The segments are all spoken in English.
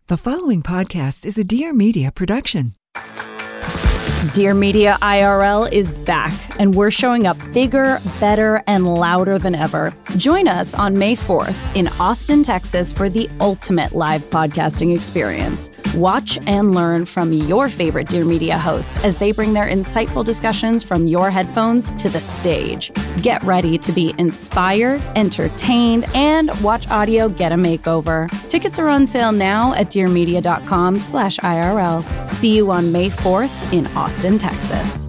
The following podcast is a Dear Media production. Dear Media IRL is back, and we're showing up bigger, better, and louder than ever. Join us on May 4th in Austin, Texas for the ultimate live podcasting experience. Watch and learn from your favorite Dear Media hosts as they bring their insightful discussions from your headphones to the stage. Get ready to be inspired, entertained, and watch audio get a makeover. Tickets are on sale now at dearmedia.com/IRL. See you on May 4th in Austin, Texas.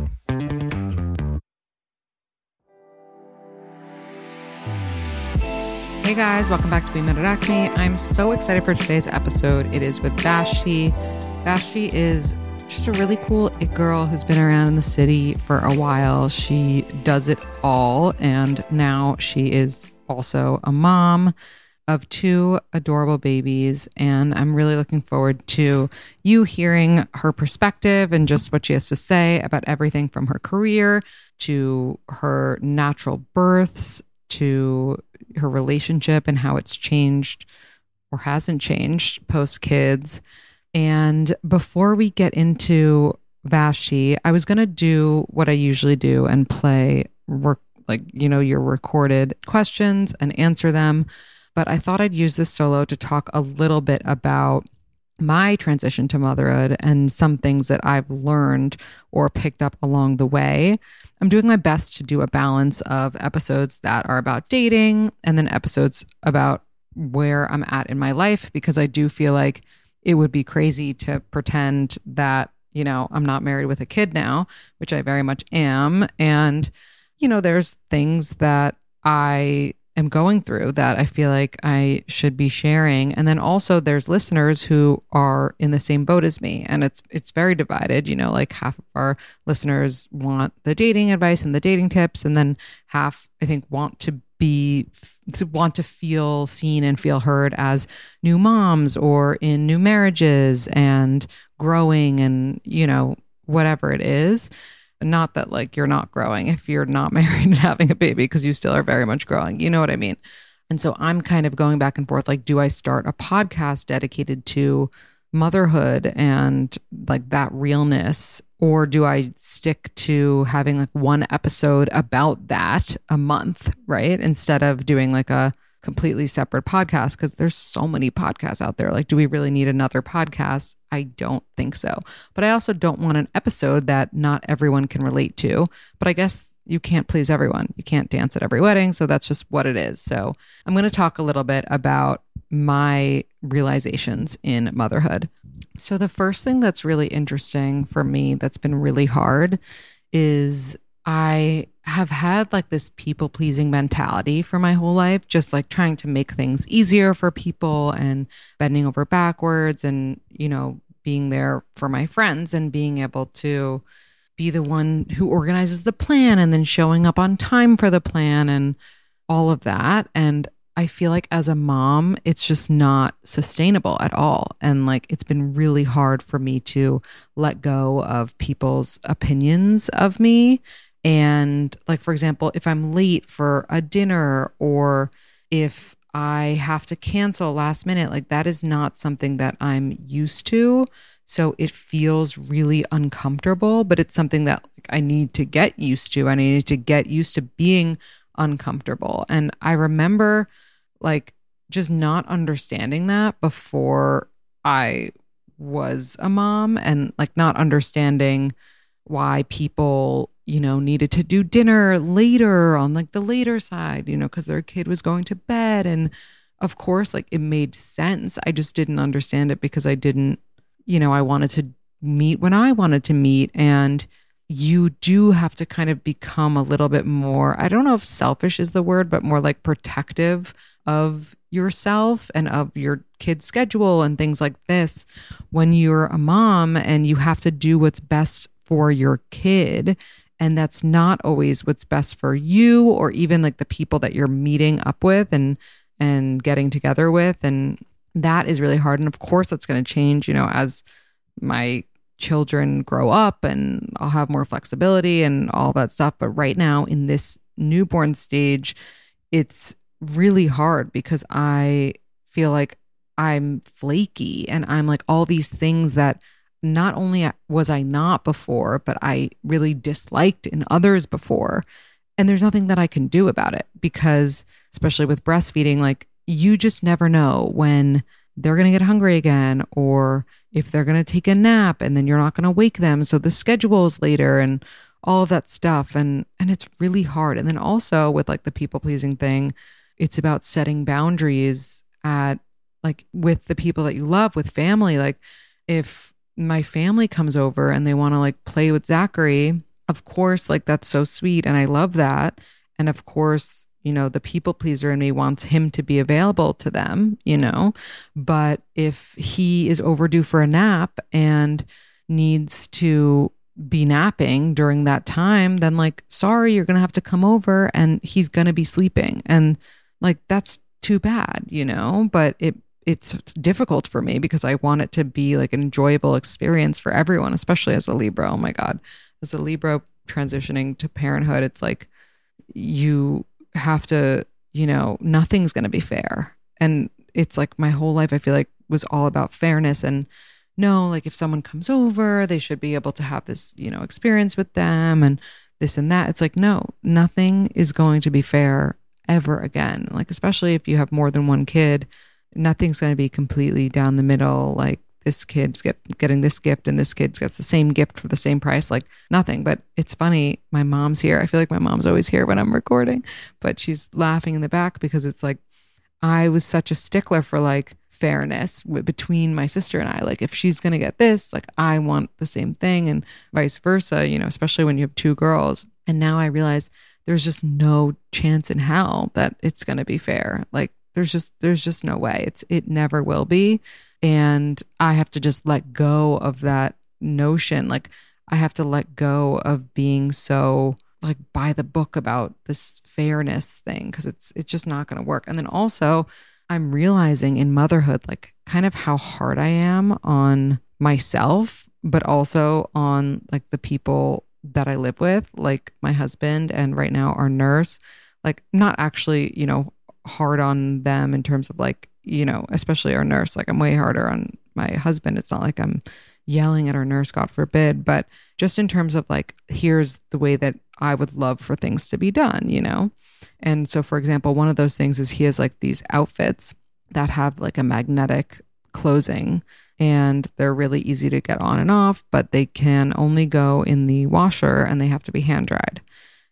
Hey guys, welcome back to We Met at Acme. I'm so excited for today's episode. It is with Vashti. Vashti is just a really cool it girl who's been around in the city for a while. She does it all, and now she is also a mom of two adorable babies, and I'm really looking forward to you hearing her perspective and just what she has to say about everything from her career to her natural births to her relationship and how it's changed or hasn't changed post kids. And before we get into Vashti, I was going to do what I usually do and play your recorded questions and answer them. But I thought I'd use this solo to talk a little bit about my transition to motherhood and some things that I've learned or picked up along the way. I'm doing my best to do a balance of episodes that are about dating and then episodes about where I'm at in my life, because I do feel like it would be crazy to pretend that, I'm not married with a kid now, which I very much am. And, there's things that I am going through that I feel like I should be sharing. And then also there's listeners who are in the same boat as me. And it's very divided, like half of our listeners want the dating advice and the dating tips. And then half, I think, want to feel seen and feel heard as new moms or in new marriages and growing and, whatever it is. Not that you're not growing if you're not married and having a baby, because you still are very much growing. You know what I mean? And so I'm kind of going back and forth. Do I start a podcast dedicated to motherhood and that realness? Or do I stick to having one episode about that a month, right? Instead of doing a completely separate podcast, because there's so many podcasts out there. Do we really need another podcast? I don't think so. But I also don't want an episode that not everyone can relate to. But I guess you can't please everyone. You can't dance at every wedding. So that's just what it is. So I'm going to talk a little bit about my realizations in motherhood. So the first thing that's really interesting for me that's been really hard is I have had this people-pleasing mentality for my whole life, just trying to make things easier for people and bending over backwards and, being there for my friends and being able to be the one who organizes the plan and then showing up on time for the plan and all of that. And I feel like as a mom, it's just not sustainable at all. And it's been really hard for me to let go of people's opinions of me. And for example, if I'm late for a dinner or if I have to cancel last minute, that is not something that I'm used to. So it feels really uncomfortable, but it's something that I need to get used to. I need to get used to being uncomfortable. And I remember just not understanding that before I was a mom and not understanding why people needed to do dinner later on the later side, because their kid was going to bed. And of course, it made sense. I just didn't understand it because I didn't, I wanted to meet when I wanted to meet. And you do have to kind of become a little bit more, I don't know if selfish is the word, but more protective of yourself and of your kid's schedule and things like this when you're a mom and you have to do what's best for your kid. And that's not always what's best for you or even the people that you're meeting up with and getting together with. And that is really hard. And of course, that's going to change, as my children grow up and I'll have more flexibility and all that stuff. But right now in this newborn stage, it's really hard because I feel like I'm flaky and I'm like all these things that not only was I not before, but I really disliked in others before. And there's nothing that I can do about it because, especially with breastfeeding, like you just never know when they're going to get hungry again or if they're going to take a nap and then you're not going to wake them. So the schedule is later and all of that stuff. And it's really hard. And then also with like the people pleasing thing, it's about setting boundaries at like with the people that you love, with family. Like if my family comes over and they want to like play with Zachary, of course, like that's so sweet. And I love that. And of course, you know, the people pleaser in me wants him to be available to them, you know, but if he is overdue for a nap and needs to be napping during that time, then like, sorry, you're going to have to come over and he's going to be sleeping. And like, that's too bad, you know, but it's difficult for me because I want it to be like an enjoyable experience for everyone, especially as a Libra. Oh my God. As a Libra transitioning to parenthood, it's like you have to, you know, nothing's going to be fair. And it's like my whole life, I feel like was all about fairness and no, like if someone comes over, they should be able to have this, you know, experience with them and this and that. It's like, no, nothing is going to be fair ever again. Like, especially if you have more than one kid, nothing's going to be completely down the middle. Like this kid's getting this gift and this kid gets the same gift for the same price, like nothing. But it's funny, my mom's here. I feel like my mom's always here when I'm recording, but she's laughing in the back because it's like, I was such a stickler for like fairness between my sister and I. Like if she's going to get this, like I want the same thing and vice versa, you know, especially when you have two girls. And now I realize there's just no chance in hell that it's going to be fair. Like there's just no way. It never will be. And I have to just let go of that notion. Like I have to let go of being so like by the book about this fairness thing because it's just not going to work. And then also I'm realizing in motherhood, like kind of how hard I am on myself, but also on like the people that I live with, like my husband and right now our nurse, like not actually, you know, hard on them in terms of like, you know, especially our nurse, like I'm way harder on my husband. It's not like I'm yelling at our nurse, God forbid, but just in terms of like, here's the way that I would love for things to be done, you know? And so for example, one of those things is he has like these outfits that have like a magnetic closing and they're really easy to get on and off, but they can only go in the washer and they have to be hand dried.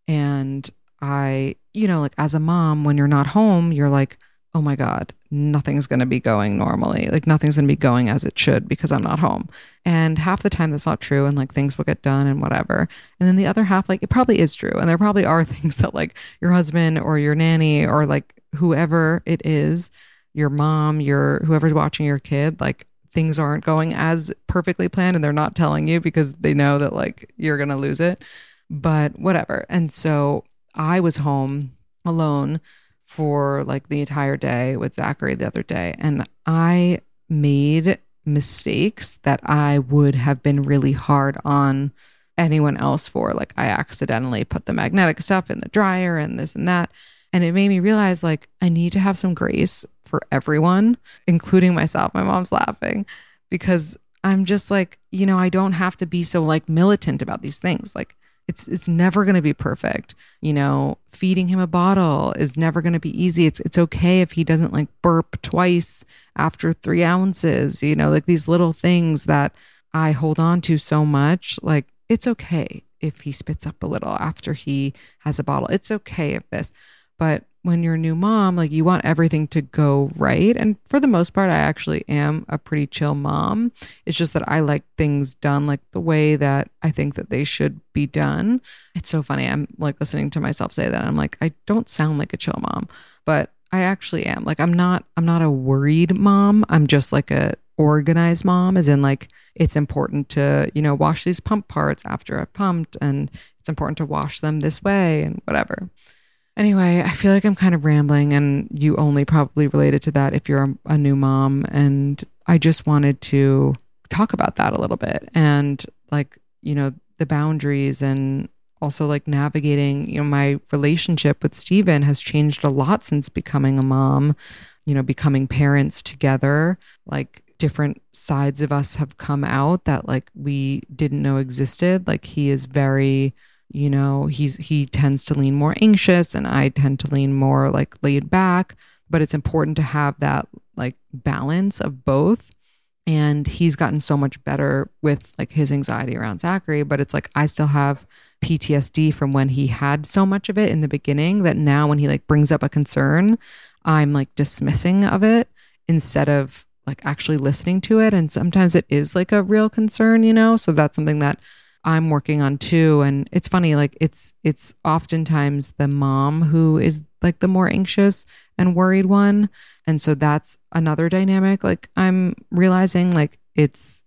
And I, you know, like as a mom, when you're not home, you're like, oh my God, nothing's going to be going normally. Like nothing's going to be going as it should because I'm not home. And half the time that's not true. And like things will get done and whatever. And then the other half, like it probably is true. And there probably are things that like your husband or your nanny or like whoever it is, your mom, your whoever's watching your kid, like things aren't going as perfectly planned and they're not telling you because they know that like you're going to lose it, but whatever. And so I was home alone for like the entire day with Zachary the other day. And I made mistakes that I would have been really hard on anyone else for. Like I accidentally put the magnetic stuff in the dryer and this and that. And it made me realize like I need to have some grace for everyone, including myself. My mom's laughing because I'm just like, you know, I don't have to be so like militant about these things. Like it's never going to be perfect. You know, feeding him a bottle is never going to be easy. It's okay if he doesn't like burp twice after 3 ounces, you know, like these little things that I hold on to so much. Like it's okay if he spits up a little after he has a bottle. It's okay if this, but when you're a new mom, like you want everything to go right. And for the most part, I actually am a pretty chill mom. It's just that I like things done like the way that I think that they should be done. It's so funny. I'm like listening to myself say that. I'm like, I don't sound like a chill mom, but I actually am. Like I'm not a worried mom. I'm just like a organized mom, as in like it's important to, you know, wash these pump parts after I've pumped and it's important to wash them this way and whatever. Anyway, I feel like I'm kind of rambling and you only probably related to that if you're a new mom. And I just wanted to talk about that a little bit and like, you know, the boundaries and also like navigating, you know, my relationship with Steven has changed a lot since becoming a mom. becoming parents together, like different sides of us have come out that like we didn't know existed. Like he is very, he tends to lean more anxious and I tend to lean more like laid back, but it's important to have that like balance of both. And he's gotten so much better with like his anxiety around Zachary, but it's like I still have PTSD from when he had so much of it in the beginning that now when he like brings up a concern, I'm like dismissing of it instead of like actually listening to it. And sometimes it is like a real concern, so that's something that I'm working on too. And it's funny, like it's oftentimes the mom who is like the more anxious and worried one. And so that's another dynamic. Like I'm realizing like it's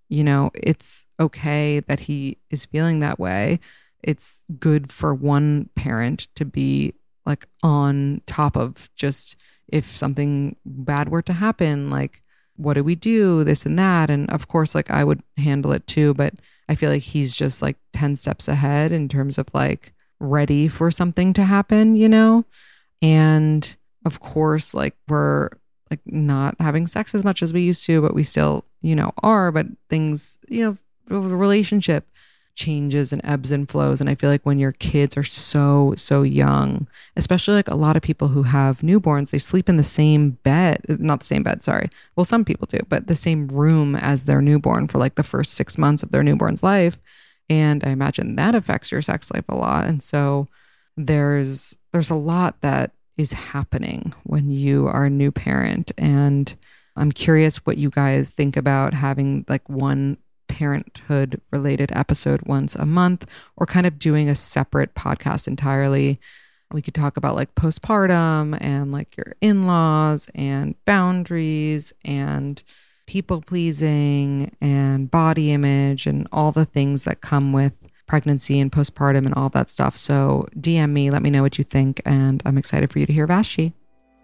okay that he is feeling that way. It's good for one parent to be like on top of just if something bad were to happen, like what do we do, this and that. And of course, like I would handle it too, but I feel like he's just like 10 steps ahead in terms of like ready for something to happen, And of course, like we're like not having sex as much as we used to, but we still, are, but things, the relationship changes and ebbs and flows. And I feel like when your kids are so young, especially like a lot of people who have newborns, they sleep in the same bed, not the same bed, sorry. Well, some people do, but the same room as their newborn for like the first 6 months of their newborn's life. And I imagine that affects your sex life a lot. And so there's a lot that is happening when you are a new parent. And I'm curious what you guys think about having like one parenthood related episode once a month or kind of doing a separate podcast entirely. We could talk about like postpartum and like your in-laws and boundaries and people pleasing and body image and all the things that come with pregnancy and postpartum and all that stuff. So DM me, let me know what you think. And I'm excited for you to hear Vashti.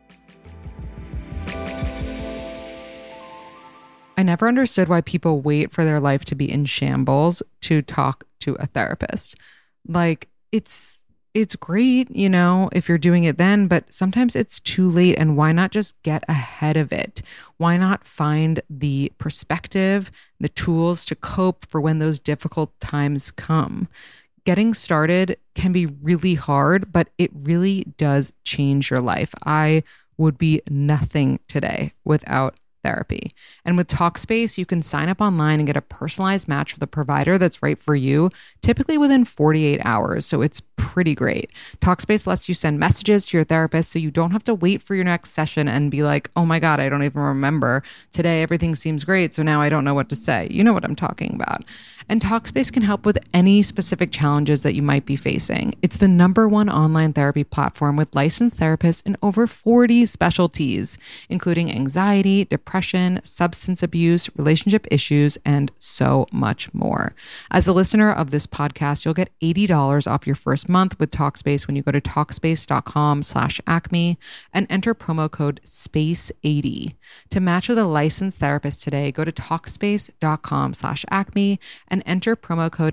I never understood why people wait for their life to be in shambles to talk to a therapist. Like it's great, if you're doing it then, but sometimes it's too late. And why not just get ahead of it? Why not find the perspective, the tools to cope for when those difficult times come? Getting started can be really hard, but it really does change your life. I would be nothing today without therapy. And with Talkspace, you can sign up online and get a personalized match with a provider that's right for you, typically within 48 hours. So it's pretty great. Talkspace lets you send messages to your therapist so you don't have to wait for your next session and be like, oh my God, I don't even remember. Today, everything seems great, so now I don't know what to say. You know what I'm talking about. And Talkspace can help with any specific challenges that you might be facing. It's the #1 online therapy platform with licensed therapists in over 40 specialties, including anxiety, depression, substance abuse, relationship issues, and so much more. As a listener of this podcast, you'll get $80 off your first month with Talkspace when you go to Talkspace.com/Acme and enter promo code SPACE80. To match with a licensed therapist today, go to Talkspace.com/Acme and enter promo code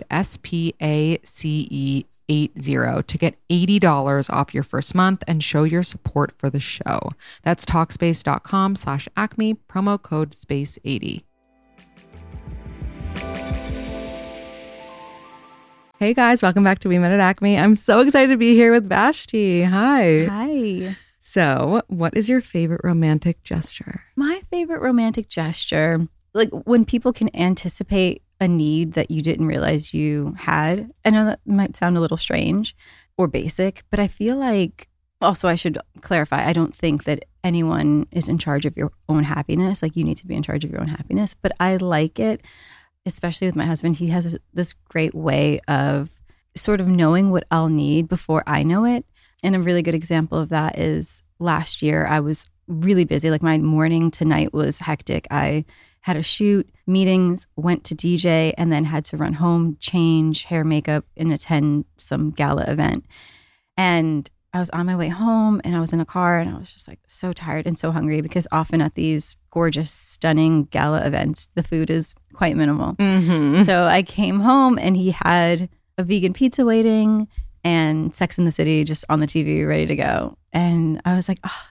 SPACE80 to get $80 off your first month and show your support for the show. That's Talkspace.com/Acme, promo code SPACE80. Hey guys, welcome back to We Met at Acme. I'm so excited to be here with Vashti. Hi. Hi. So, what is your favorite romantic gesture? My favorite romantic gesture, like when people can anticipate a need that you didn't realize you had. I know that might sound a little strange or basic, but I feel like, also I should clarify, I don't think that anyone is in charge of your own happiness. Like you need to be in charge of your own happiness, but I like it, especially with my husband. He has this great way of sort of knowing what I'll need before I know it. And a really good example of that is last year I was really busy. Like my morning to night was hectic. I had a shoot, meetings, went to DJ, and then had to run home, change, hair, makeup, and attend some gala event. And I was on my way home and I was in a car and I was just like so tired and so hungry because often at these gorgeous, stunning gala events, the food is quite minimal. Mm-hmm. So I came home and he had a vegan pizza waiting and Sex and the City just on the TV ready to go. And I was like,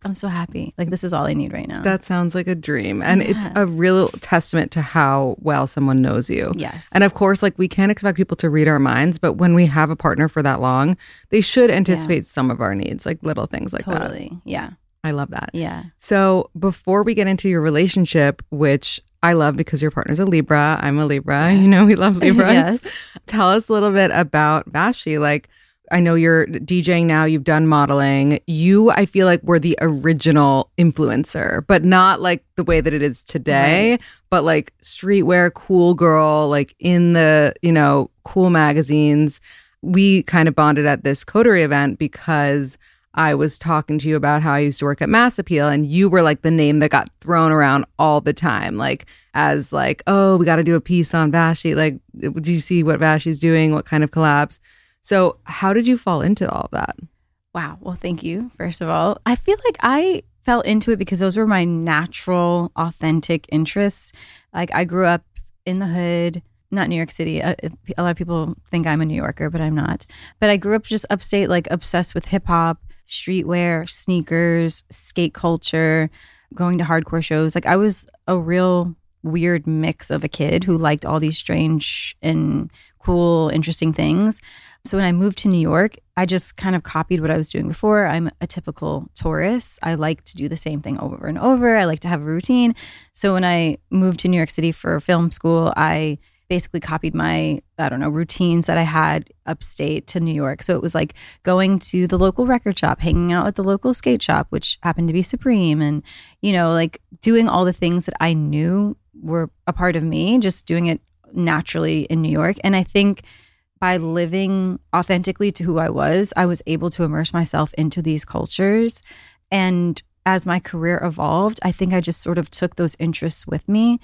I'm so happy. Like, this is all I need right now. That sounds like a dream. And it's a real testament to how well someone knows you. Yes. And of course, like, we can't expect people to read our minds, but when we have a partner for that long, they should anticipate some of our needs, like little things like that. Totally. Yeah. I love that. Yeah. So before we get into your relationship, which I love because your partner's a Libra, I'm a Libra, you know, we love Libras. Yes. Tell us a little bit about Vashti. Like, I know you're DJing now, you've done modeling. You, I feel like, were the original influencer, but not like the way that it is today, but like streetwear, cool girl, like in the, you know, cool magazines. We kind of bonded at this Coterie event because I was talking to you about how I used to work at Mass Appeal, and you were like the name that got thrown around all the time, like as like, oh, we got to do a piece on Vashti. Like, do you see what Vashti's doing? What kind of collabs? So how did you fall into all of that? Wow. Well, thank you, first of all. I feel like I fell into it because those were my natural, authentic interests. Like, I grew up in the hood, not New York City. A lot of people think I'm a New Yorker, but I'm not. But I grew up just upstate, like obsessed with hip hop, streetwear, sneakers, skate culture, going to hardcore shows. Like, I was a real weird mix of a kid who liked all these strange and cool, interesting things. So when I moved to New York, I just kind of copied what I was doing before. I'm a typical tourist. I like to do the same thing over and over. I like to have a routine. So when I moved to New York City for film school, I basically copied my, I don't know, routines that I had upstate to New York. So it was like going to the local record shop, hanging out at the local skate shop, which happened to be Supreme, and, you know, like doing all the things that I knew were a part of me, just doing it naturally in New York. And I think by living authentically to who I was able to immerse myself into these cultures. And as my career evolved, I think I just sort of took those interests with me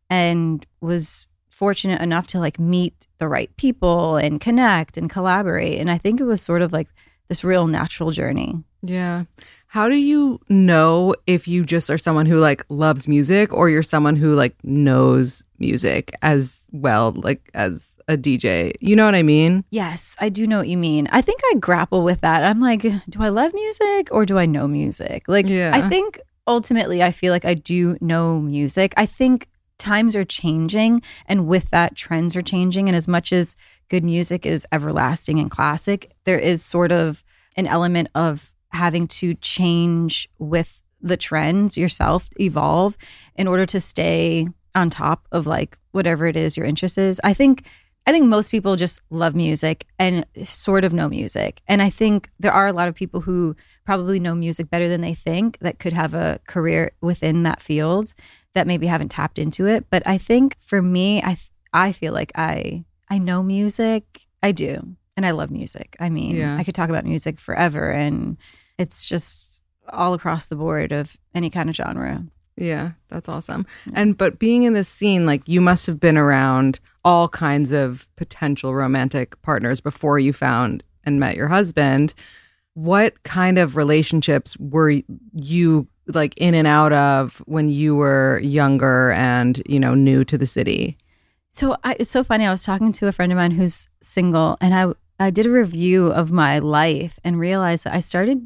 and was fortunate enough to like meet the right people and connect and collaborate. And I think it was sort of like this real natural journey. Yeah. How do you know if you just are someone who like loves music, or you're someone who like knows music as well, like as a DJ? You know what I mean? Yes, I do know what you mean. I think I grapple with that. I'm like, do I love music or do I know music? Like, I think ultimately I feel like I do know music. I think times are changing, and with that, trends are changing. And as much as good music is everlasting and classic, there is sort of an element of having to change with the trends yourself, evolve in order to stay on top of like whatever it is your interest is. I think most people just love music and sort of know music. And I think there are a lot of people who probably know music better than they think that could have a career within that field that maybe haven't tapped into it. But I think for me, I feel like I know music. I do. And I love music. I mean, I could talk about music forever, and it's just all across the board of any kind of genre. Yeah, that's awesome. But being in this scene, like, you must have been around all kinds of potential romantic partners before you found and met your husband. What kind of relationships were you like in and out of when you were younger and, you know, new to the city? So it's so funny. I was talking to a friend of mine who's single, and I did a review of my life and realized that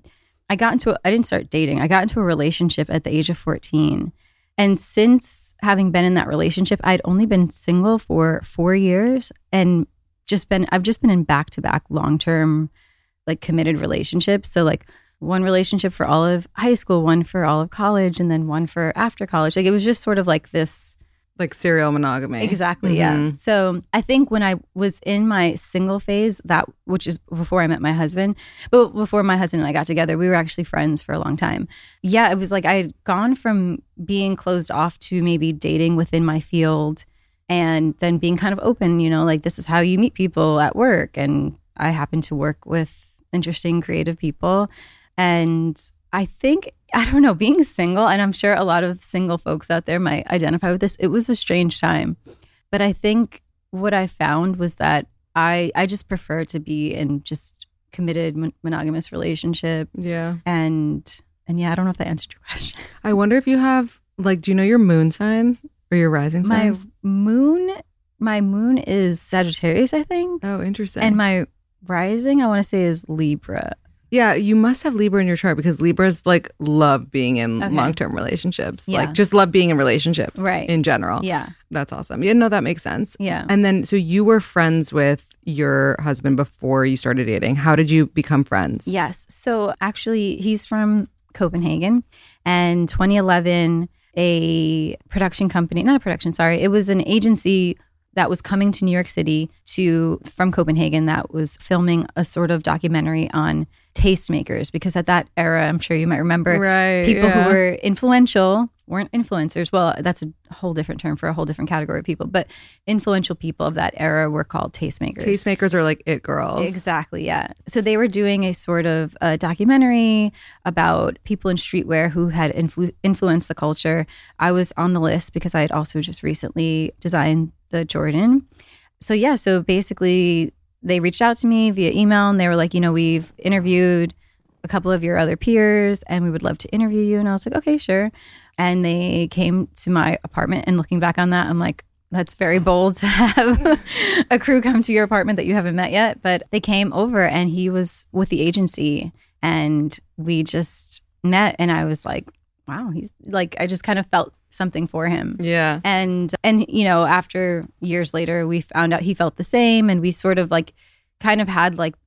I didn't start dating. I got into a relationship at the age of 14. And since having been in that relationship, I'd only been single for 4 years and I've just been in back-to-back long-term, like, committed relationships. So like one relationship for all of high school, one for all of college, and then one for after college. Like, it was just sort of like this, like serial monogamy. Exactly. Yeah. So I think when I was in my single phase, which is before I met my husband, but before my husband and I got together, we were actually friends for a long time. Yeah. It was like I had gone from being closed off to maybe dating within my field, and then being kind of open, you know, like, this is how you meet people at work. And I happen to work with interesting, creative people. And I think, I don't know, being single, and I'm sure a lot of single folks out there might identify with this, it was a strange time. But I think what I found was that I just prefer to be in just committed monogamous relationships. Yeah. And yeah, I don't know if that answered your question. I wonder if you have, like, do you know your moon sign or your rising sign? My moon is Sagittarius, I think. Oh, interesting. And my rising, I want to say, is Libra. Yeah, you must have Libra in your chart because Libras like love being in Okay. long-term relationships. Yeah. Like just love being in relationships Right. in general. Yeah. That's awesome. Yeah, no, that makes sense. Yeah. And then so you were friends with your husband before you started dating. How did you become friends? Yes. So actually, he's from Copenhagen. And 2011, a production company, not a production, sorry, it was an agency that was coming to New York City from Copenhagen that was filming a sort of documentary on tastemakers. Because at that era, I'm sure you might remember, people who were influential weren't influencers. Well, that's a whole different term for a whole different category of people. But influential people of that era were called tastemakers. Tastemakers are like it girls. Exactly, yeah. So they were doing a sort of documentary about people in streetwear who had influenced the culture. I was on the list because I had also just recently designed the Jordan. So basically they reached out to me via email and they were like, we've interviewed a couple of your other peers and we would love to interview you. And I was like, okay, sure. And they came to my apartment, and looking back on that, I'm like, that's very bold to have a crew come to your apartment that you haven't met yet. But they came over and he was with the agency and we just met, and I was like, wow, he's like, I just kind of felt something for him. Yeah. And after years later, we found out he felt the same, and we sort of like kind of had like,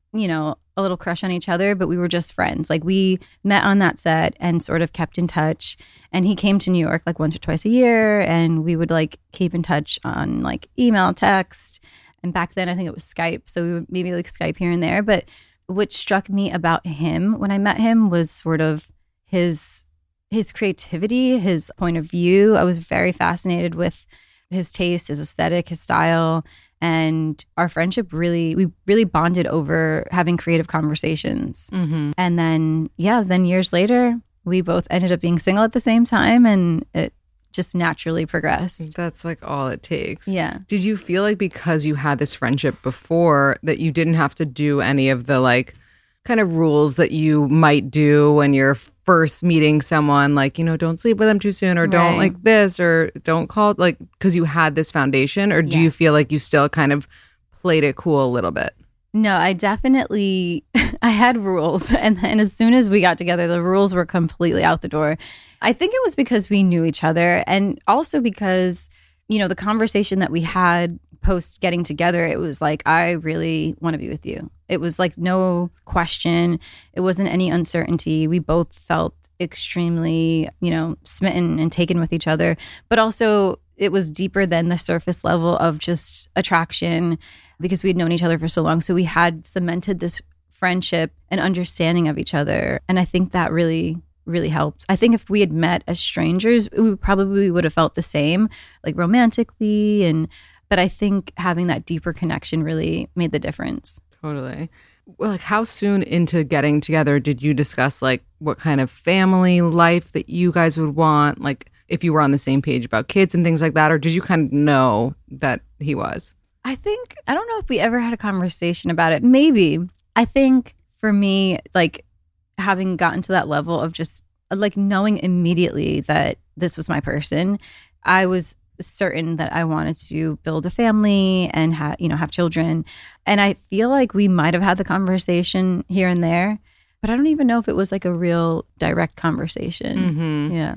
a little crush on each other, but we were just friends. Like we met on that set and sort of kept in touch. And he came to New York like once or twice a year, and we would like keep in touch on like email, text. And back then I think it was Skype. So we would maybe like Skype here and there. But what struck me about him when I met him was sort of his creativity, his point of view. I was very fascinated with his taste, his aesthetic, his style. And our friendship we really bonded over having creative conversations. Mm-hmm. And then years later, we both ended up being single at the same time, and it just naturally progressed. That's like all it takes. Yeah. Did you feel like because you had this friendship before that you didn't have to do any of the like kind of rules that you might do when you're first meeting someone, like, don't sleep with them too soon, or don't like this, or don't call, like, because you had this foundation? Or do you feel like you still kind of played it cool a little bit? No, I definitely, I had rules. And then as soon as we got together, the rules were completely out the door. I think it was because we knew each other, and also because, the conversation that we had post getting together, it was like, I really want to be with you. It was like no question. It wasn't any uncertainty. We both felt extremely, smitten and taken with each other. But also it was deeper than the surface level of just attraction because we'd known each other for so long. So we had cemented this friendship and understanding of each other. And I think that really, really helped. I think if we had met as strangers, we probably would have felt the same, like romantically. But I think having that deeper connection really made the difference. Totally. Well, like how soon into getting together did you discuss like what kind of family life that you guys would want? Like if you were on the same page about kids and things like that, or did you kind of know that he was? I don't know if we ever had a conversation about it. Maybe. I think for me, like having gotten to that level of just like knowing immediately that this was my person, I was certain that I wanted to build a family and have children. And I feel like we might have had the conversation here and there, but I don't even know if it was like a real direct conversation. Mm-hmm. Yeah.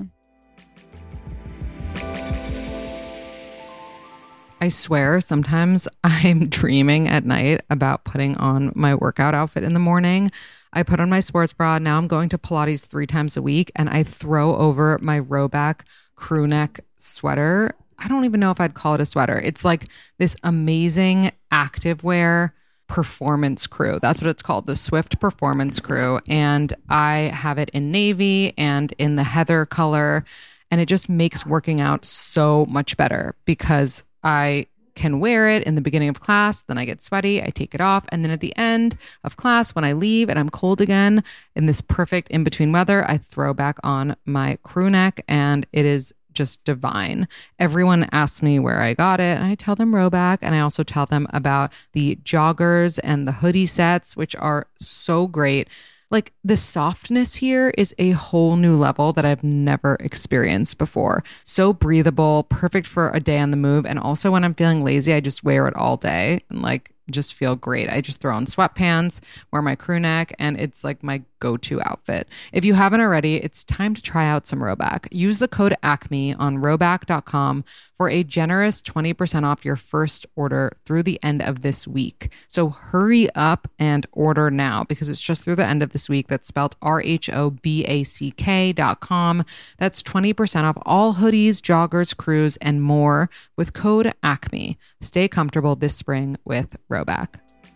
I swear sometimes I'm dreaming at night about putting on my workout outfit in the morning. I put on my sports bra. Now I'm going to Pilates 3 times a week, and I throw over my Rhoback crew neck sweater. I don't even know if I'd call it a sweater. It's like this amazing activewear performance crew. That's what it's called, the Swift Performance Crew. And I have it in navy and in the heather color. And it just makes working out so much better because I can wear it in the beginning of class, then I get sweaty, I take it off, and then at the end of class when I leave and I'm cold again in this perfect in-between weather, I throw back on my crew neck and it is just divine. Everyone asks me where I got it, and I tell them Rhoback, and I also tell them about the joggers and the hoodie sets, which are so great. Like the softness here is a whole new level that I've never experienced before. So breathable, perfect for a day on the move. And also when I'm feeling lazy, I just wear it all day. And like, just feel great. I just throw on sweatpants, wear my crew neck, and it's like my go-to outfit. If you haven't already, it's time to try out some Rhoback. Use the code ACME on Rhoback.com for a generous 20% off your first order through the end of this week. So hurry up and order now because it's just through the end of this week. That's spelled RHOBACK.com. That's 20% off all hoodies, joggers, crews, and more with code ACME. Stay comfortable this spring with Rhoback.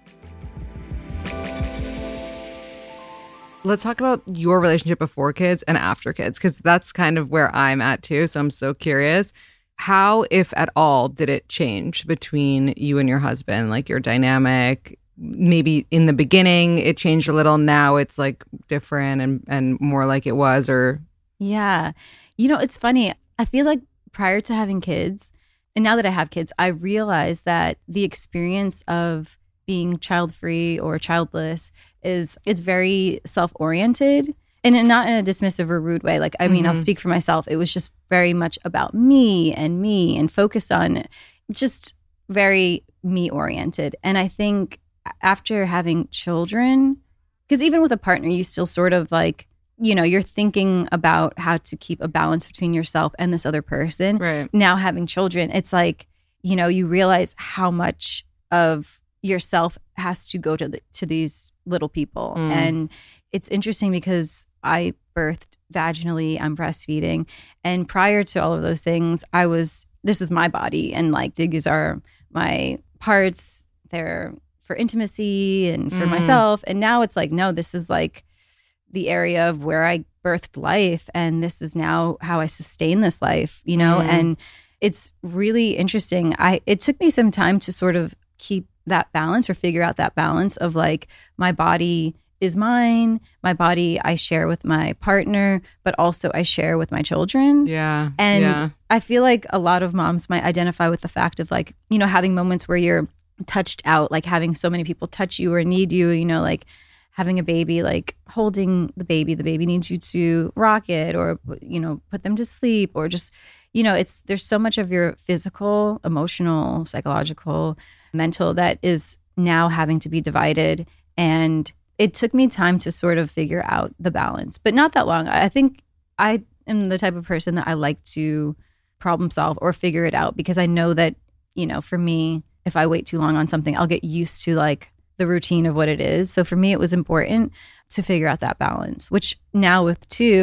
Let's talk about your relationship before kids and after kids, because that's kind of where I'm at too. So I'm so curious. How, if at all, did it change between you and your husband? Like your dynamic, maybe in the beginning it changed a little. Now it's like different and more like it was, or? Yeah. You know, it's funny. I feel like prior to having kids, and now that I have kids, I realize that the experience of being child-free or childless it's very self-oriented, and not in a dismissive or rude way. Like, I mean, I'll speak for myself. It was just very much about me and focused on just very me-oriented. And I think after having children, because even with a partner, you still sort of like, you know, you're thinking about how to keep a balance between yourself and this other person. Right. Now having children, it's like, you know, you realize how much of yourself has to go to these little people. And it's interesting because I birthed vaginally, I'm breastfeeding. And prior to all of those things, this is my body. And like, these are my parts. They're for intimacy and for myself. And now it's like, no, this is like the area of where I birthed life. And this is now how I sustain this life, you know? And it's really interesting. It took me some time to sort of keep that balance or figure out that balance of like, my body is mine, my body I share with my partner, but also I share with my children. Yeah. And I feel like a lot of moms might identify with the fact of like, you know, having moments where you're touched out, like having so many people touch you or need you, you know, like having a baby, like holding the baby needs you to rock it or, you know, put them to sleep, or just, you know, there's so much of your physical, emotional, psychological, mental that is now having to be divided. And it took me time to sort of figure out the balance, but not that long. I think I am the type of person that I like to problem solve or figure it out, because I know that, you know, for me, if I wait too long on something, I'll get used to like the routine of what it is. So for me, it was important to figure out that balance, which now with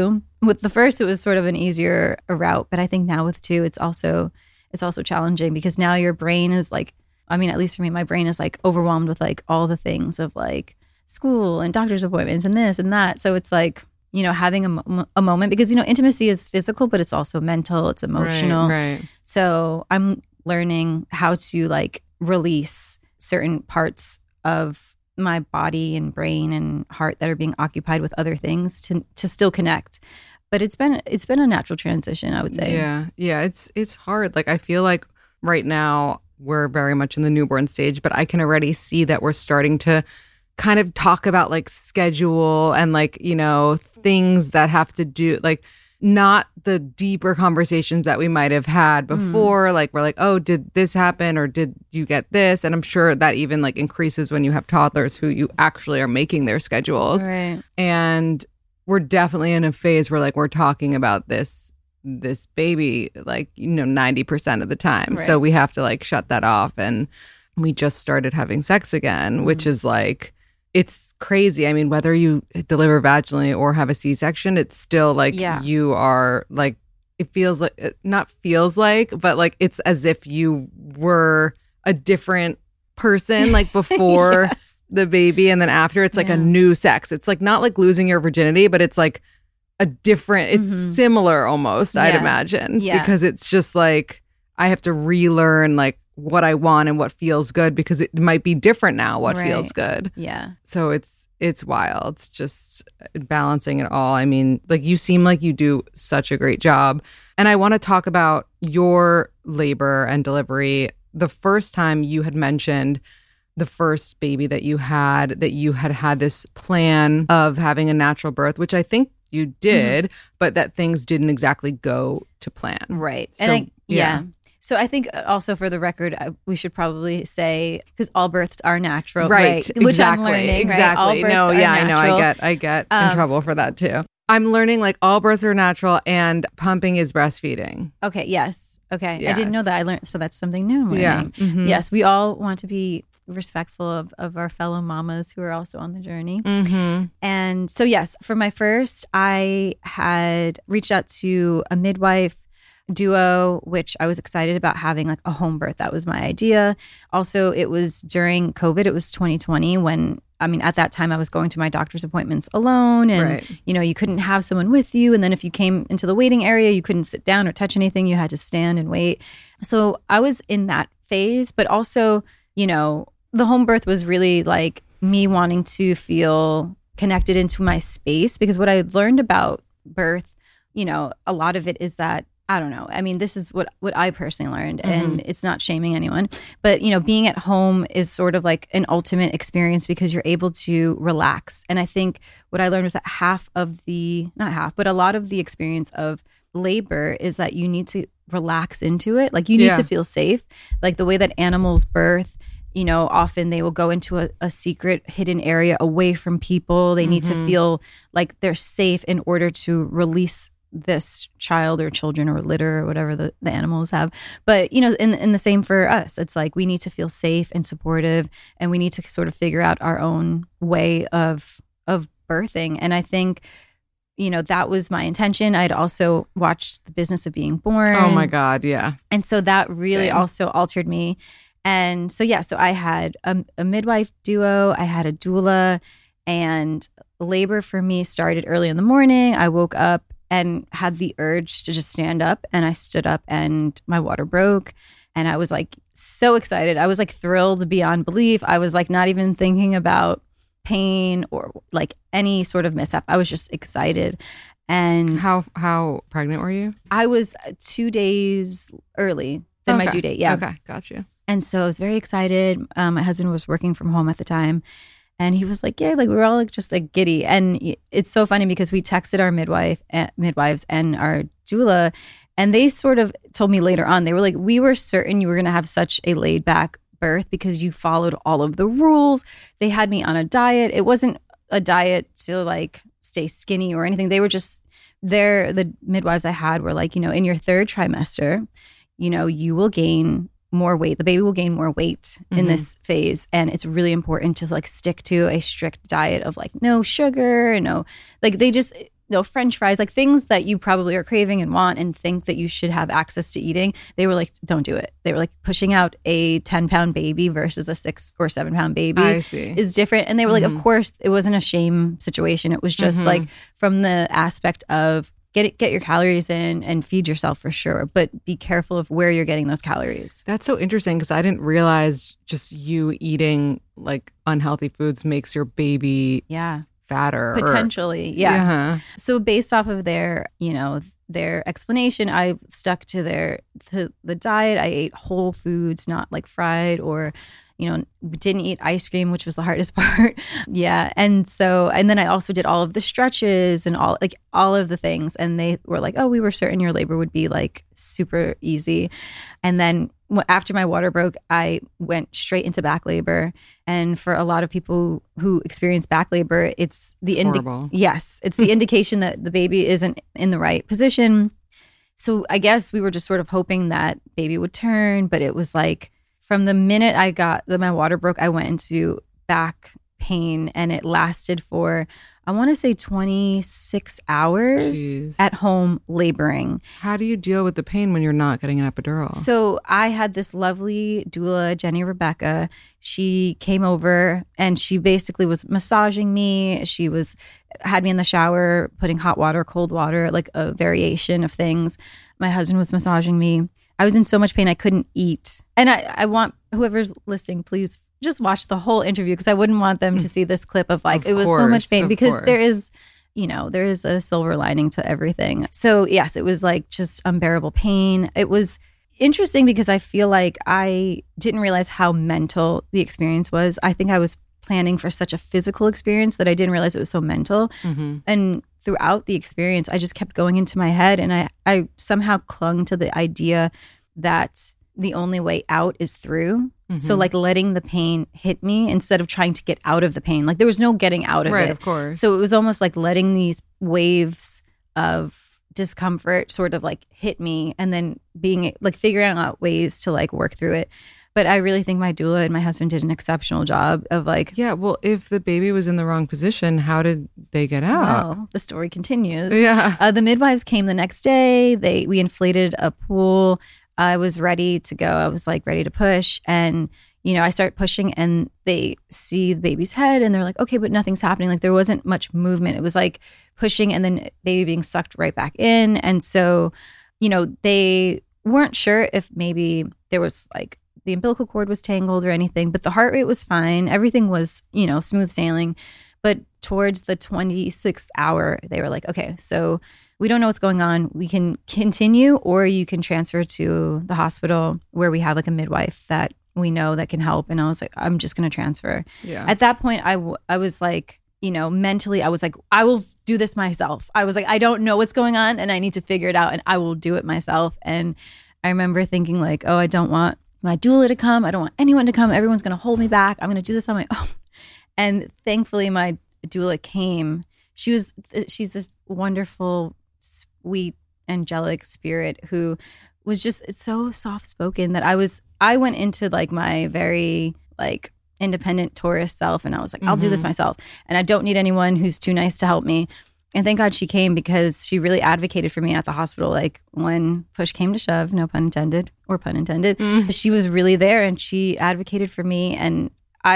the first, it was sort of an easier route. But I think now with two, it's also challenging, because now your brain is like, I mean, at least for me, my brain is like overwhelmed with like all the things of like school and doctor's appointments and this and that. So it's like, you know, having a moment, because, you know, intimacy is physical, but it's also mental, it's emotional. Right. So I'm learning how to like release certain parts of my body and brain and heart that are being occupied with other things to still connect. But it's been a natural transition, I would say. Yeah. It's hard. Like, I feel like right now we're very much in the newborn stage, but I can already see that we're starting to kind of talk about like schedule and like, you know, things that have to do, like, not the deeper conversations that we might have had before. Like, we're like, oh, did this happen, or did you get this? And I'm sure that even like increases when you have toddlers who you actually are making their schedules. Right. And we're definitely in a phase where like we're talking about this baby, like, you know, 90% of the time. Right. So we have to like shut that off. And we just started having sex again, which is like, it's crazy. I mean, whether you deliver vaginally or have a C-section, it's still like you are like, it feels like, not feels like, but like it's as if you were a different person like before the baby, and then after it's like a new sex. It's like not like losing your virginity, but it's like a different, it's similar almost, I'd imagine. Because it's just like, I have to relearn like what I want and what feels good, because it might be different now what feels good. Yeah. So it's wild. It's just balancing it all. I mean, like, you seem like you do such a great job. And I want to talk about your labor and delivery. The first time you had mentioned the first baby that you had this plan of having a natural birth, which I think you did, but that things didn't exactly go to plan. Right. So, and So I think also for the record, we should probably say, because all births are natural, right? Which Exactly. I'm learning, Exactly. Right? All births are natural. I know. I get in trouble for that too. I'm learning like all births are natural and pumping is breastfeeding. Okay. Yes. Okay. Yes. I didn't know that. I learned. So that's something new I'm learning. Yeah. Mm-hmm. Yes. We all want to be respectful of our fellow mamas who are also on the journey. Mm-hmm. And so, yes, for my first, I had reached out to a midwife duo, which I was excited about having like a home birth. That was my idea. Also, it was during COVID. It was 2020 when, I mean, at that time I was going to my doctor's appointments alone and, you know, you couldn't have someone with you. And then if you came into the waiting area, you couldn't sit down or touch anything. You had to stand and wait. So I was in that phase, but also, you know, the home birth was really like me wanting to feel connected into my space, because what I learned about birth, you know, a lot of it is that, I don't know. I mean, this is what I personally learned, and it's not shaming anyone, but you know, being at home is sort of like an ultimate experience because you're able to relax. And I think what I learned was that a lot of the experience of labor is that you need to relax into it. Like you need to feel safe. Like the way that animals birth, you know, often they will go into a secret hidden area away from people. They need to feel like they're safe in order to release this child or children or litter or whatever the animals have. But, you know, in the same for us, it's like we need to feel safe and supportive, and we need to sort of figure out our own way of birthing. And I think, you know, that was my intention. I'd also watched The Business of Being Born. Oh my God, yeah. And so that really also altered me. And so, so I had a midwife duo, I had a doula, and labor for me started early in the morning. I woke up and had the urge to just stand up, and I stood up and my water broke, and I was like so excited. I was like thrilled beyond belief. I was like not even thinking about pain or like any sort of mishap. I was just excited. And how pregnant were you? I was 2 days early than my due date. Yeah. Okay, got you. And so I was very excited. My husband was working from home at the time, and he was like, yeah, like we were all like, just like giddy. And it's so funny because we texted our midwives and our doula, and they sort of told me later on, they were like, we were certain you were going to have such a laid back birth because you followed all of the rules. They had me on a diet. It wasn't a diet to like stay skinny or anything. They were just there. The midwives I had were like, you know, in your third trimester, you know, you will gain more weight. The baby will gain more weight in this phase. And it's really important to like stick to a strict diet of like no sugar, no, like they just, no French fries, like things that you probably are craving and want and think that you should have access to eating. They were like, don't do it. They were like pushing out a 10-pound baby versus a 6 or 7-pound baby is different. And they were like, of course, it wasn't a shame situation. It was just like from the aspect of get your calories in and feed yourself for sure, but be careful of where you're getting those calories. That's so interesting because I didn't realize just you eating like unhealthy foods makes your baby fatter. Potentially, yes. So based off of their, you know, their explanation, I stuck to the diet. I ate whole foods, not like fried or, you know, didn't eat ice cream, which was the hardest part. And then I also did all of the stretches and all of the things. And they were like, oh, we were certain your labor would be like super easy. And then after my water broke, I went straight into back labor. And for a lot of people who experience back labor, it's the it's the indication that the baby isn't in the right position. So I guess we were just sort of hoping that baby would turn, but it was like from the minute I got my water broke, I went into back pain, and it lasted for, I want to say 26 hours at home laboring. How do you deal with the pain when you're not getting an epidural? So I had this lovely doula, Jenny Rebecca. She came over and she basically was massaging me. She had me in the shower, putting hot water, cold water, like a variation of things. My husband was massaging me. I was in so much pain I couldn't eat. And I want whoever's listening, please just watch the whole interview, because I wouldn't want them to see this clip of like, it was so much pain, because there is a silver lining to everything. So yes, it was like just unbearable pain. It was interesting because I feel like I didn't realize how mental the experience was. I think I was planning for such a physical experience that I didn't realize it was so mental. And throughout the experience, I just kept going into my head, and I somehow clung to the idea that the only way out is through. So like letting the pain hit me instead of trying to get out of the pain. Like there was no getting out of it. Right, of course. So it was almost like letting these waves of discomfort sort of like hit me and then being like figuring out ways to like work through it. But I really think my doula and my husband did an exceptional job of like, yeah, well, if the baby was in the wrong position, how did they get out? well, the story continues. Yeah. The midwives came the next day. We inflated a pool. I was ready to go. I was like ready to push. And, you know, I start pushing and they see the baby's head and they're like, okay, but nothing's happening. Like there wasn't much movement. It was like pushing and then baby being sucked right back in. And so, you know, they weren't sure if maybe there was like the umbilical cord was tangled or anything, but the heart rate was fine. Everything was, you know, smooth sailing. But towards the 26th hour, they were like, okay, so we don't know what's going on. We can continue or you can transfer to the hospital where we have like a midwife that we know that can help. And I was like, I'm just going to transfer. Yeah. At that point, I was like, you know, mentally, I was like, I will do this myself. I was like, I don't know what's going on and I need to figure it out and I will do it myself. And I remember thinking like, oh, I don't want my doula to come. I don't want anyone to come. Everyone's going to hold me back. I'm going to do this on my own. And thankfully, my doula came. She's this wonderful, sweet, angelic spirit who was just so soft spoken that I went into like my very like independent Taurus self, and I was like, I'll do this myself, and I don't need anyone who's too nice to help me. And thank God she came because she really advocated for me at the hospital. Like when push came to shove, no pun intended or pun intended, she was really there and she advocated for me. And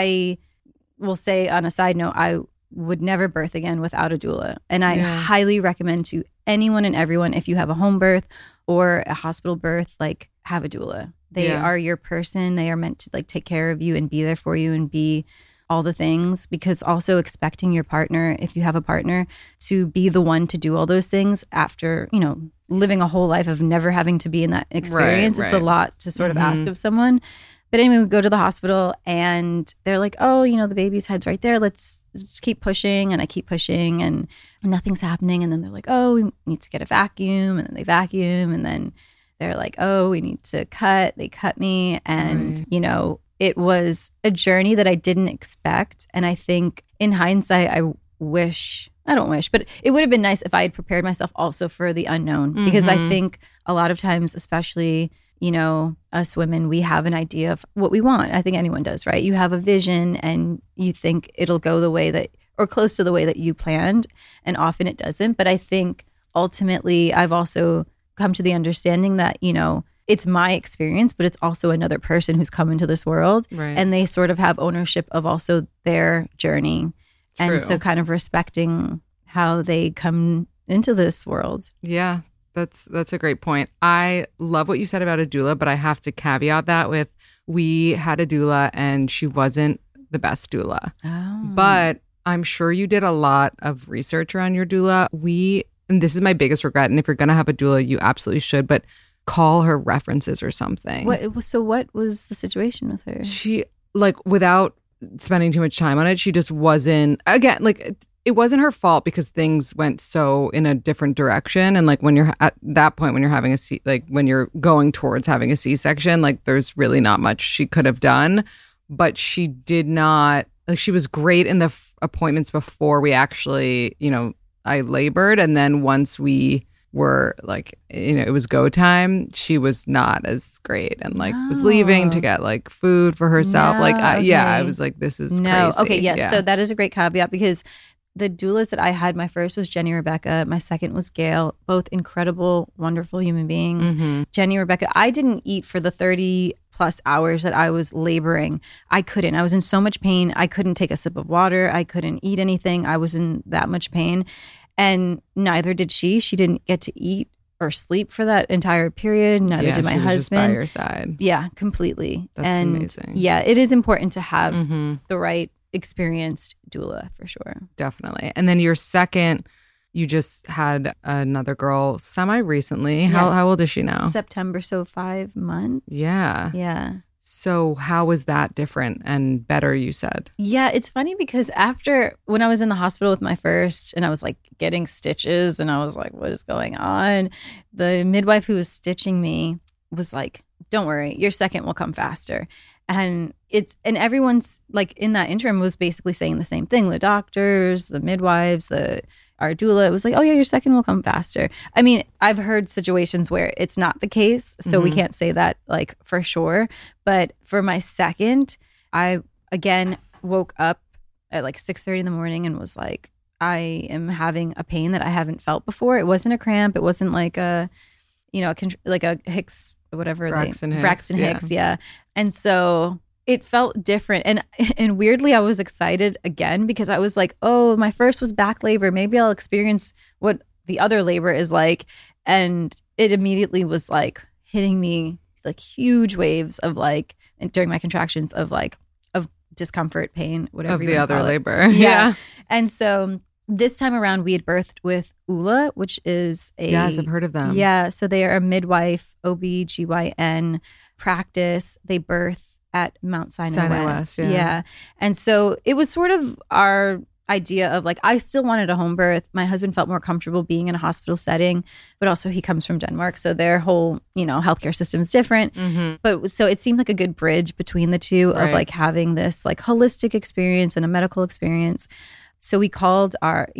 I will say on a side note, I would never birth again without a doula. And I highly recommend to anyone and everyone, if you have a home birth or a hospital birth, like have a doula. They are your person. They are meant to like take care of you and be there for you and be all the things, because also expecting your partner, if you have a partner, to be the one to do all those things after, you know, living a whole life of never having to be in that experience. It's a lot to sort of ask of someone. But anyway, we go to the hospital and they're like, oh, you know, the baby's head's right there. Let's just keep pushing. And I keep pushing and nothing's happening. And then they're like, oh, we need to get a vacuum. And then they vacuum. And then they're like, oh, we need to cut. They cut me. And, you know, it was a journey that I didn't expect. And I think in hindsight, I don't wish, but it would have been nice if I had prepared myself also for the unknown. Because I think a lot of times, especially, you know, us women, we have an idea of what we want. I think anyone does, right? You have a vision and you think it'll go the way that, or close to the way that you planned. And often it doesn't. But I think ultimately I've also come to the understanding that, you know, it's my experience, but it's also another person who's come into this world. Right. And they sort of have ownership of also their journey. True. And so kind of respecting how they come into this world. Yeah, that's a great point. I love what you said about a doula, but I have to caveat that with, we had a doula and she wasn't the best doula. Oh. But I'm sure you did a lot of research around your doula. And this is my biggest regret, and if you're going to have a doula, you absolutely should, but call her references or something. What was the situation with her? She, like, without spending too much time on it, she just wasn't, again, like, it wasn't her fault because things went so in a different direction. And like when you're at that point, when you're having when you're going towards having a C-section, like there's really not much she could have done. But she did not, like, she was great in the appointments before we actually, you know, I labored. And then once we were like, you know, it was go time, she was not as great and like was leaving to get like food for herself. No, like, okay. I was like, this is crazy. Okay, yes. Yeah. So that is a great caveat because the doulas that I had, my first was Jenny Rebecca. My second was Gail. Both incredible, wonderful human beings. Jenny Rebecca, I didn't eat for the 30 plus hours that I was laboring. I couldn't. I was in so much pain. I couldn't take a sip of water. I couldn't eat anything. I was in that much pain. And neither did she. She didn't get to eat or sleep for that entire period. Neither did my she was husband. just by your side. Yeah, completely. That's amazing. Yeah, it is important to have the right experienced doula for sure. Definitely. And then your second, you just had another girl semi-recently. Yes. How old is she now? September, so 5 months. Yeah. Yeah. So how was that different and better, you said? Yeah, it's funny because when I was in the hospital with my first and I was like getting stitches and I was like, what is going on? The midwife who was stitching me was like, don't worry, your second will come faster. And everyone's like in that interim was basically saying the same thing. The doctors, the midwives, our doula, it was like, oh yeah, your second will come faster. I mean, I've heard situations where it's not the case, so we can't say that like for sure. But for my second, I again woke up at like 6:30 in the morning and was like, I am having a pain that I haven't felt before. It wasn't a cramp. It wasn't like a Hicks, whatever. Braxton Hicks, yeah. And so it felt different. And weirdly, I was excited again because I was like, oh, my first was back labor. Maybe I'll experience what the other labor is like. And it immediately was like hitting me like huge waves of like, during my contractions of discomfort, pain, whatever. Of the other labor. Yeah. And so this time around, we had birthed with ULA, which is Yes, I've heard of them. Yeah. So they are a midwife, OB/GYN practice. They birth at Mount Sinai West. Yeah. And so it was sort of our idea of like, I still wanted a home birth. My husband felt more comfortable being in a hospital setting, but also he comes from Denmark. So their whole, healthcare system is different. But so it seemed like a good bridge between the two of like having this like holistic experience and a medical experience. So we called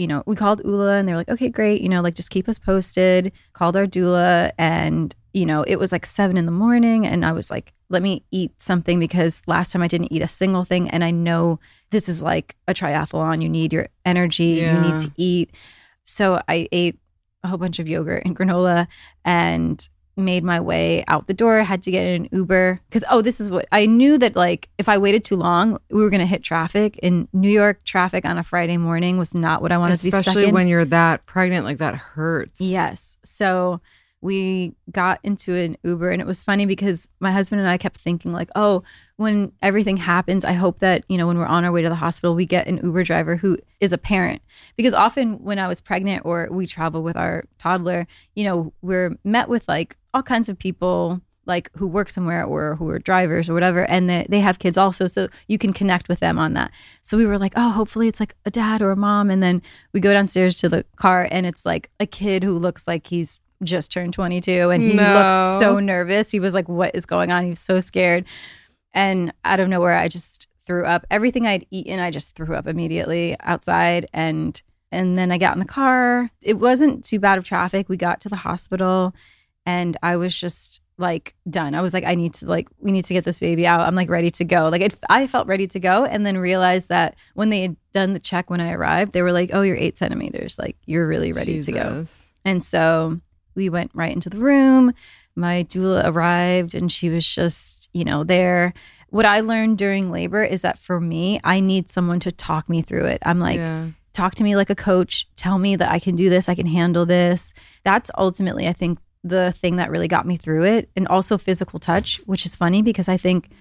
ULA and they were like, okay, great. Like just keep us posted. Called our doula and, it was like 7 a.m. and I was like, let me eat something because last time I didn't eat a single thing. And I know this is like a triathlon. You need your energy. You need to eat. So I ate a whole bunch of yogurt and granola and made my way out the door. I had to get in an Uber because, this is what I knew that like if I waited too long, we were going to hit traffic. In New York, traffic on a Friday morning was not what I wanted to be stuck in. Especially when you're that pregnant, like that hurts. Yes. So we got into an Uber and it was funny because my husband and I kept thinking like, oh, when everything happens, I hope that, when we're on our way to the hospital, we get an Uber driver who is a parent. Because often when I was pregnant or we travel with our toddler, we're met with like all kinds of people like who work somewhere or who are drivers or whatever. And they have kids also. So you can connect with them on that. So we were like, oh, hopefully it's like a dad or a mom. And then we go downstairs to the car and it's like a kid who looks like he's just turned 22 and he looked so nervous. He was like, what is going on? He was so scared. And out of nowhere, I just threw up. Everything I'd eaten, I just threw up immediately outside. And then I got in the car. It wasn't too bad of traffic. We got to the hospital and I was just like done. I was like, we need to get this baby out. I'm like ready to go. Like I felt ready to go and then realized that when they had done the check when I arrived, they were like, oh, you're 8 centimeters. Like you're really ready to go. And so we went right into the room. My doula arrived and she was just, there. What I learned during labor is that for me, I need someone to talk me through it. I'm like, talk to me like a coach. Tell me that I can do this. I can handle this. That's ultimately, I think, the thing that really got me through it. And also physical touch, which is funny because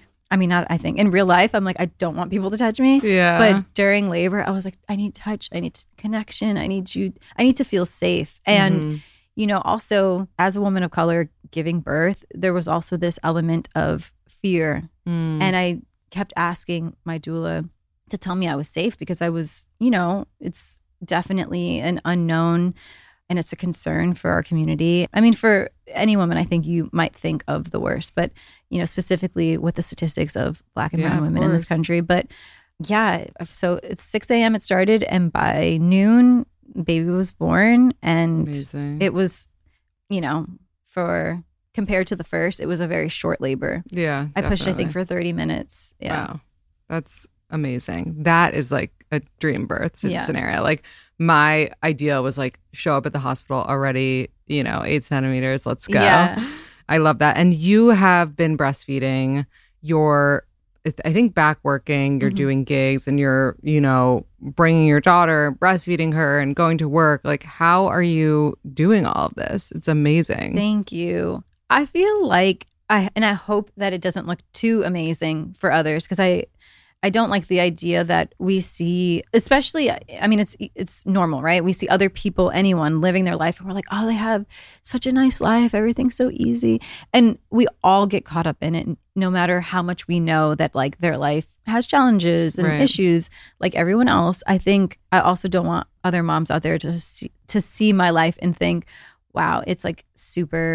in real life, I'm like, I don't want people to touch me. Yeah. But during labor, I was like, I need touch. I need connection. I need to feel safe. And also as a woman of color giving birth, there was also this element of fear. And I kept asking my doula to tell me I was safe because I was, it's definitely an unknown and it's a concern for our community. I mean, for any woman, I think you might think of the worst, but, specifically with the statistics of Black and brown women in this country. But yeah, so it's 6 a.m. it started and by noon, baby was born and Amazing. It was, compared to the first, it was a very short labor. Yeah, I pushed, I think, for 30 minutes. Yeah. Wow. That's amazing. That is like a dream birth scenario. Like my idea was like show up at the hospital already, 8 centimeters. Let's go. Yeah. I love that. And you have been breastfeeding. I think back working, you're doing gigs and you're, bringing your daughter, breastfeeding her and going to work. Like, how are you doing all of this? It's amazing. Thank you. I feel like I hope that it doesn't look too amazing for others because I don't like the idea that we see, especially, I mean, it's normal, right? We see other people, anyone living their life and we're like, oh, they have such a nice life. Everything's so easy. And we all get caught up in it, no matter how much we know that like their life has challenges and issues like everyone else. I think I also don't want other moms out there to see my life and think, wow, it's like super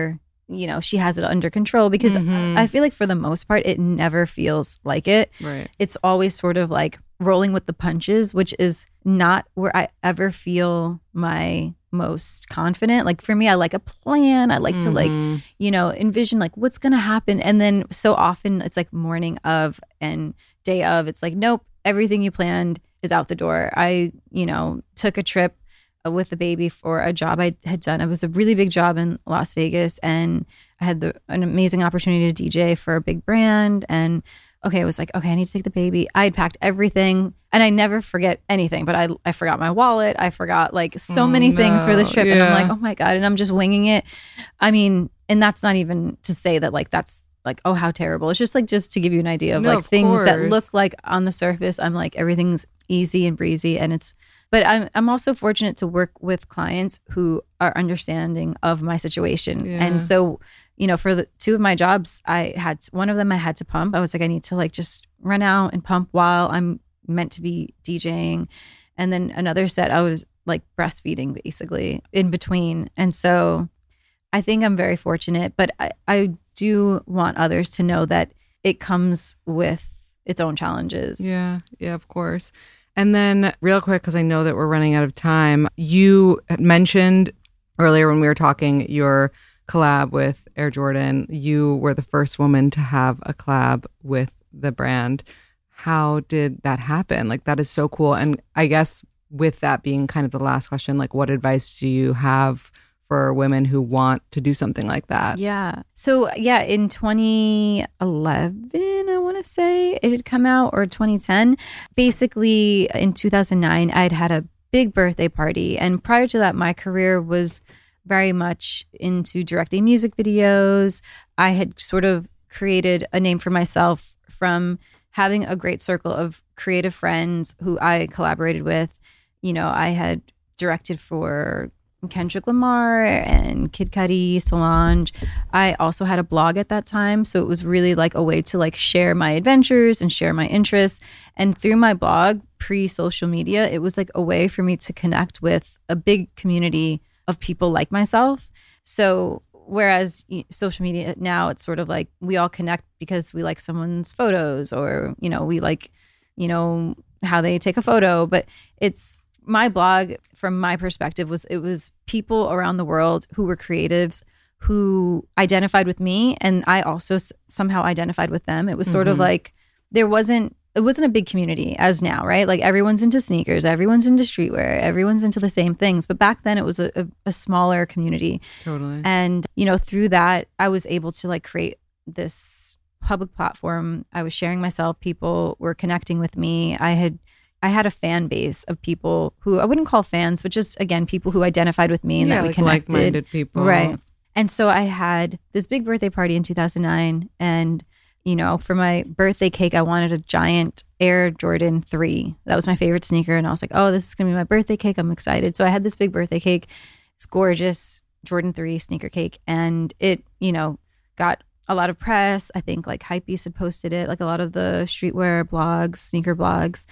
she has it under control, because I feel like for the most part, it never feels like it. Right. It's always sort of like rolling with the punches, which is not where I ever feel my most confident. Like for me, I like a plan. I like to like, envision like what's going to happen. And then so often it's like morning of and day of, it's like, nope, everything you planned is out the door. I, took a trip with the baby for a job I had done. It was a really big job in Las Vegas, and I had an amazing opportunity to DJ for a big brand. And I was like, I need to take the baby. I had packed everything, and I never forget anything, but I forgot my wallet. I forgot like so many things for this trip. And I'm like, oh my God. And I'm just winging it. I mean, and that's not even to say that like, that's like, oh, how terrible. It's just like, just to give you an idea of like things that look like on the surface, I'm like, everything's easy and breezy. And but I'm also fortunate to work with clients who are understanding of my situation. Yeah. And so, for the two of my jobs, one of them I had to pump. I was like, I need to like just run out and pump while I'm meant to be DJing. And then another set, I was like breastfeeding basically in between. And so I think I'm very fortunate, but I do want others to know that it comes with its own challenges. Yeah, of course. And then real quick, because I know that we're running out of time, you had mentioned earlier when we were talking your collab with Air Jordan. You were the first woman to have a collab with the brand. How did that happen? Like, that is so cool. And I guess with that being kind of the last question, like, what advice do you have for women who want to do something like that? Yeah. So in 2011, I want to say it had come out, or 2010. Basically, in 2009, I'd had a big birthday party. And prior to that, my career was very much into directing music videos. I had sort of created a name for myself from having a great circle of creative friends who I collaborated with. I had directed for Kendrick Lamar and Kid Cudi, Solange. I also had a blog at that time, so it was really like a way to like share my adventures and share my interests. And through my blog, pre-social media, it was like a way for me to connect with a big community of people like myself. So whereas social media now, it's sort of like we all connect because we like someone's photos, or we like how they take a photo. But it's my blog, from my perspective, it was people around the world who were creatives who identified with me, and I also somehow identified with them. It was sort of like it wasn't a big community as now, right? Like everyone's into sneakers, everyone's into streetwear, everyone's into the same things. But back then it was a smaller community. Totally. And, through that, I was able to like create this public platform. I was sharing myself. People were connecting with me. I had a fan base of people who I wouldn't call fans, but just, again, people who identified with me and that we like connected. Like-minded people. Right. And so I had this big birthday party in 2009, and for my birthday cake, I wanted a giant Air Jordan 3. That was my favorite sneaker. And I was like, oh, this is going to be my birthday cake. I'm excited. So I had this big birthday cake. It's gorgeous, Jordan 3 sneaker cake. And it, got a lot of press. I think like Hypebeast had posted it, like a lot of the streetwear blogs, sneaker blogs.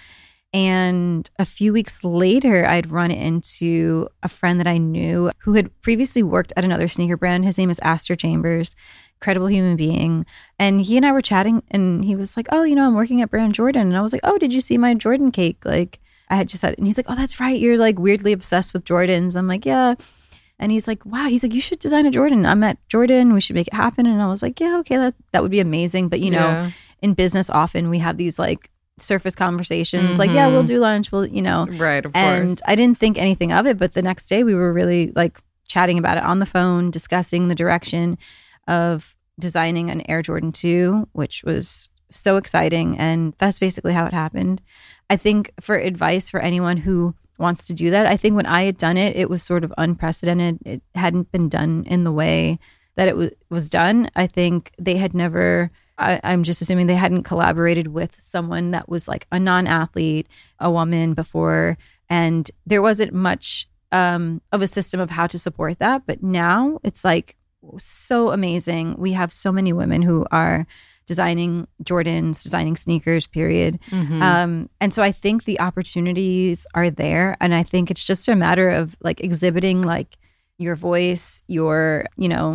And a few weeks later, I'd run into a friend that I knew who had previously worked at another sneaker brand. His name is Aster Chambers. Incredible human being. And he and I were chatting, and he was like, oh, I'm working at Brand Jordan. And I was like, oh, did you see my Jordan cake? Like, I had just had it. And he's like, oh, that's right. You're like weirdly obsessed with Jordans. I'm like, yeah. And he's like, wow. He's like, you should design a Jordan. I'm at Jordan. We should make it happen. And I was like, yeah, okay, that would be amazing. But, in business, often we have these like surface conversations, like, yeah, we'll do lunch. We'll, Right, of course. And I didn't think anything of it. But the next day we were really like chatting about it on the phone, discussing the direction of designing an Air Jordan 2, which was so exciting. And that's basically how it happened. I think for advice for anyone who wants to do that, I think when I had done it, it was sort of unprecedented. It hadn't been done in the way that it was done. I think they had never, I'm just assuming they hadn't collaborated with someone that was like a non-athlete, a woman before. And there wasn't much of a system of how to support that. But now it's like so amazing. We have so many women who are designing Jordans, designing sneakers, period. And so I think the opportunities are there. And I think it's just a matter of like exhibiting like your voice, your,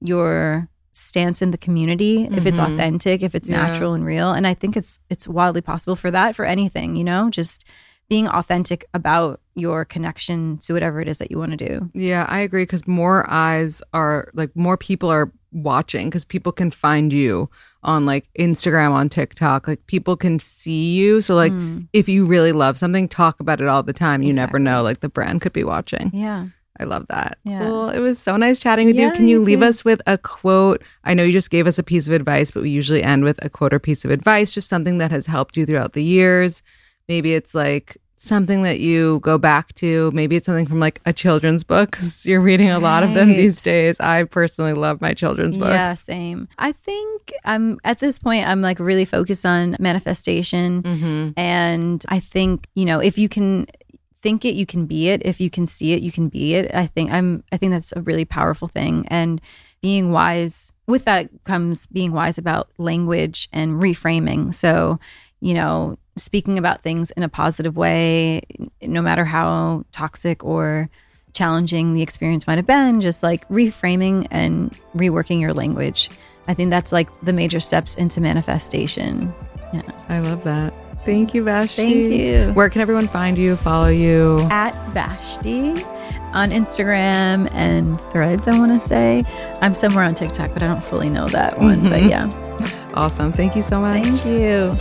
your stance in the community, if it's authentic, if it's natural and real. And I think it's wildly possible for that, for anything, you know, just being authentic about your connection to whatever it is that you want to do. Yeah, I agree, because more eyes are like, more people are watching, because people can find you on like Instagram, on TikTok, like people can see you. So like if you really love something, talk about it all the time. You never know, like the brand could be watching. Yeah. I love that. Yeah. Well, it was so nice chatting with you. Can you leave us with a quote? I know you just gave us a piece of advice, but we usually end with a quote or piece of advice, just something that has helped you throughout the years. Maybe it's like something that you go back to. Maybe it's something from like a children's book, because you're reading a lot of them these days. I personally love my children's books. Yeah, same. I think at this point, I'm like really focused on manifestation. And I think, you know, if you can think it, you can be it. If you can see it, you can be it. I think that's a really powerful thing. And being wise, with that comes being wise about language and reframing. So, you know, speaking about things in a positive way, no matter how toxic or challenging the experience might have been, just like reframing and reworking your language. I think that's like the major steps into manifestation. Yeah. I love that. Thank you, Vashti. Thank you. Where can everyone find you, follow you? At Vashti on Instagram and Threads, I want to say. I'm somewhere on TikTok, but I don't fully know that one. But yeah. Awesome. Thank you so much. Thank you.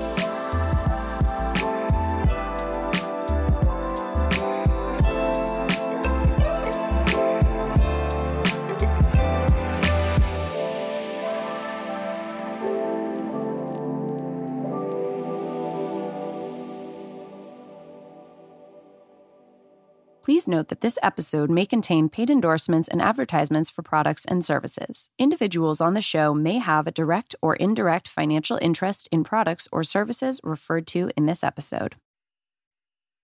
Please note that this episode may contain paid endorsements and advertisements for products and services. Individuals on the show may have a direct or indirect financial interest in products or services referred to in this episode.